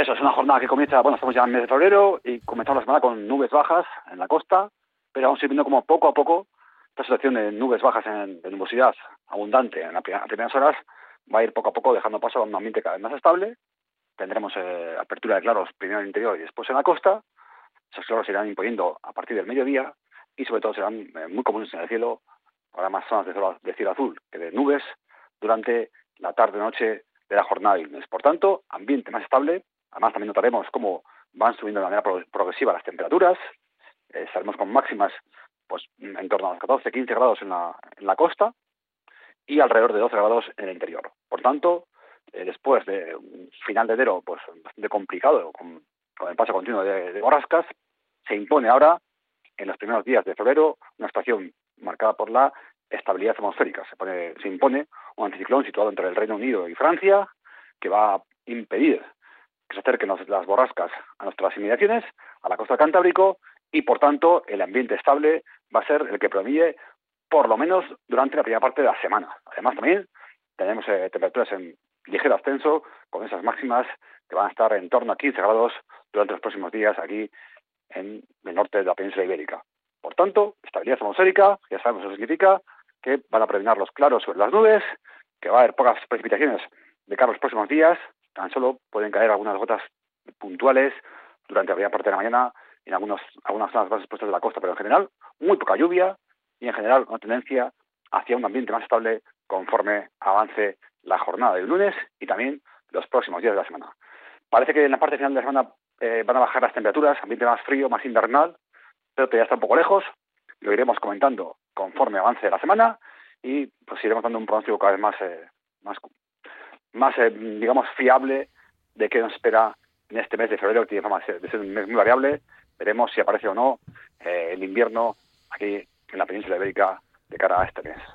Eso es una jornada que comienza, bueno, estamos ya en el mes de febrero y comenzamos la semana con nubes bajas en la costa, pero vamos a ir viendo como poco a poco esta situación de nubes bajas de nubosidad abundante en las primeras horas va a ir poco a poco dejando paso a un ambiente cada vez más estable. Tendremos apertura de claros primero en el interior y después en la costa. Esos claros se irán imponiendo a partir del mediodía y sobre todo serán muy comunes en el cielo. Habrá más zonas de cielo azul que de nubes durante la tarde-noche de la jornada del lunes. Por tanto, ambiente más estable. Además, también notaremos cómo van subiendo de manera progresiva las temperaturas. Estaremos con máximas pues en torno a los 14-15 grados en la costa y alrededor de 12 grados en el interior. Por tanto, después de un final de enero pues bastante complicado con el paso continuo de borrascas, se impone ahora, en los primeros días de febrero, una estación marcada por la estabilidad atmosférica. Se impone un anticiclón situado entre el Reino Unido y Francia, que va a impedir que se acerquen las borrascas a nuestras inmediaciones, a la costa del Cantábrico, y por tanto el ambiente estable va a ser el que predomine por lo menos durante la primera parte de la semana. Además también tenemos temperaturas en ligero ascenso, con esas máximas que van a estar en torno a 15 grados durante los próximos días aquí en el norte de la península ibérica. Por tanto, estabilidad atmosférica, ya sabemos lo que significa, que van a predominar los claros sobre las nubes, que va a haber pocas precipitaciones de cara a los próximos días, tan solo pueden caer algunas gotas puntuales durante la primera parte de la mañana en algunas zonas más expuestas de la costa, pero en general muy poca lluvia y en general una tendencia hacia un ambiente más estable conforme avance la jornada del lunes y también los próximos días de la semana. Parece que en la parte final de la semana van a bajar las temperaturas, ambiente más frío, más invernal, pero todavía está un poco lejos. Lo iremos comentando conforme avance la semana y pues iremos dando un pronóstico cada vez más digamos, fiable de qué nos espera en este mes de febrero, que tiene fama de ser un mes muy variable. Veremos si aparece o no el invierno aquí en la península ibérica de cara a este mes.